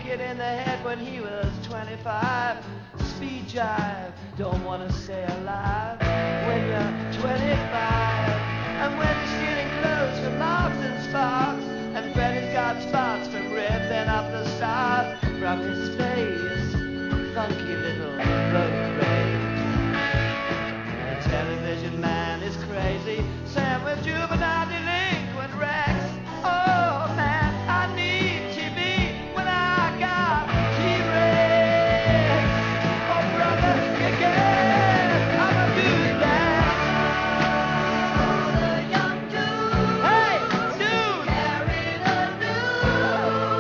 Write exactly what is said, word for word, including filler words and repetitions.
it in the head when he was twenty-five. Speed jive, don't wanna stay alive when you're twenty-five. And when you're stealing clothes from Marks and Sparks, and Freddy's got spots